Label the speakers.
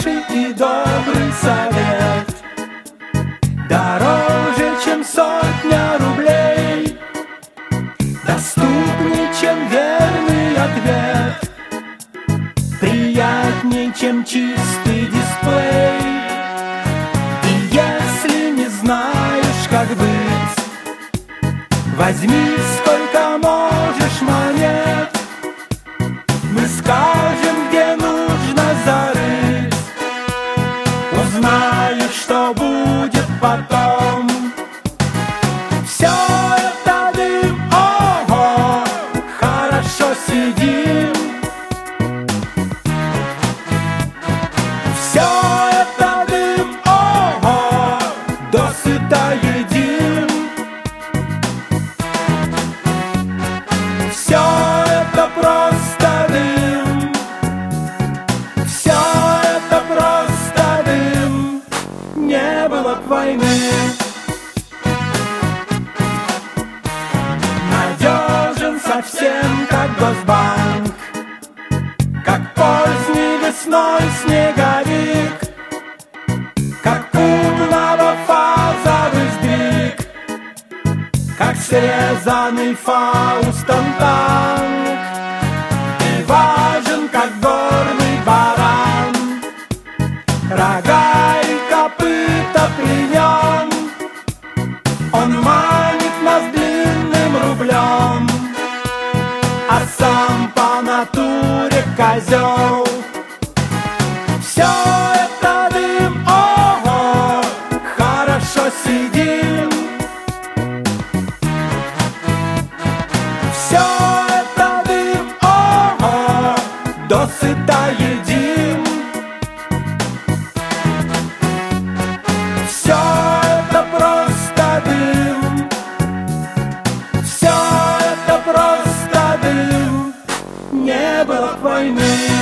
Speaker 1: хороший и добрый совет дороже, чем сотня рублей, доступнее, чем верный ответ, приятнее, чем чистый дисплей. И если не знаешь, как быть, возьми сколько можешь монет, мы скажем, где нужно зарыть, узнаешь, что будет потом. Все это дым, ого, хорошо сидим. Все это дым, ого, досыта едим. Все это просто дым, все это просто дым, не было б войны. Надежен совсем, как Госбанк, как поздней весной снеговик, как умного-фазовый сдвиг, как срезанный Фаустом танк. И важен, как горный баран, рога и копыта при нем. Он манит нас длинным рублем, а сам по натуре козел. Все это дым, ого, хорошо сидим. Все это дым, ого, досыта едим. Все это просто дым, все это просто дым, не было б войны.